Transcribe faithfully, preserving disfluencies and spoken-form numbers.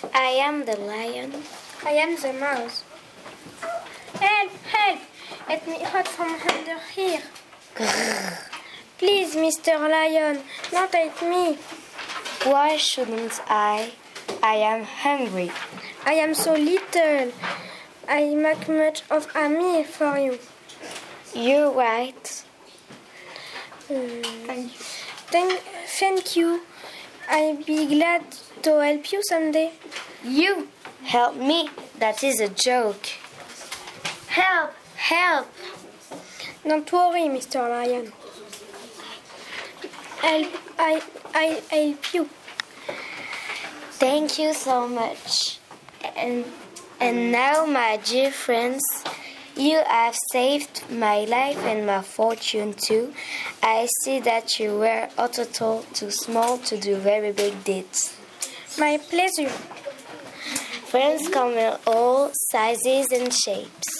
I am the lion. I am the mouse. Help, help! Let me out from under here. Please, Mister Lion, don't take me. Why shouldn't I? I am hungry. I am so little. I make much of a meal for you. You're right. Um, thank you. Thank, thank you. I'll be glad to help you someday. You help me? That is a joke. Help! Help! Don't worry, Mister Lion. I'll, I, I, I'll help you. Thank you so much. And, and now, my dear friends, you have saved my life and my fortune too. I see that you were a little too small to do very big deeds. My pleasure. Friends come in all sizes and shapes.